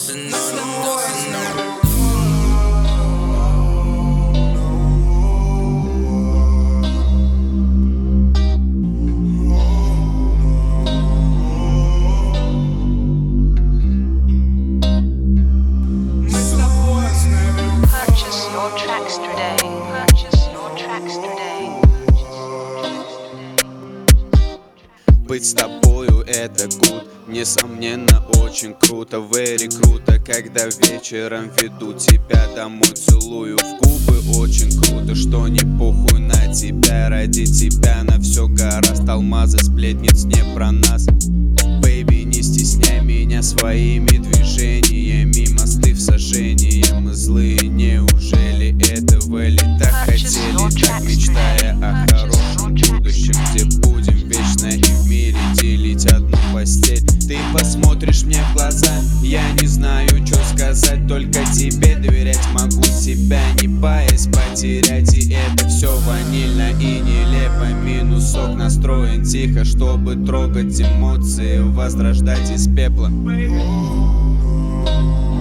dancing on them, dancing on them. Purchase your tracks today. Purchase your tracks today. Быть с тобою это good, несомненно очень круто, very круто, когда вечером веду тебя домой, целую в губы. Очень круто, что не похуй на тебя, ради тебя на все гораст, алмазы сплетниц не про нас. Бэйби, не стесняй меня своими движениями, мосты в сожжении, мы злые, неужели этого ли так хотели, так мечтая о хорошем будущем, где будем вечно и в мире делить одну постель. Ты посмотришь мне в глаза, я не знаю, что сказать, только тебе доверять могу, себя не боясь потерять. И это все ванильно и нелепо, минусок настроен тихо, чтобы трогать эмоции, возрождать из пепла.